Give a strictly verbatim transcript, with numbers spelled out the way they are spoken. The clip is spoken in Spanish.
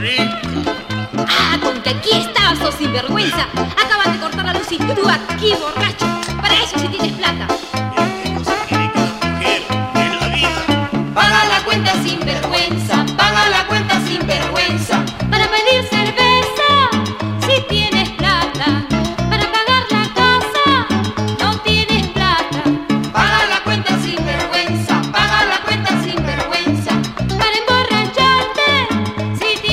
Ah, con que aquí estabas, sos sinvergüenza. Acaban de cortar la luz y tú aquí borracho. Para eso sí tienes plata.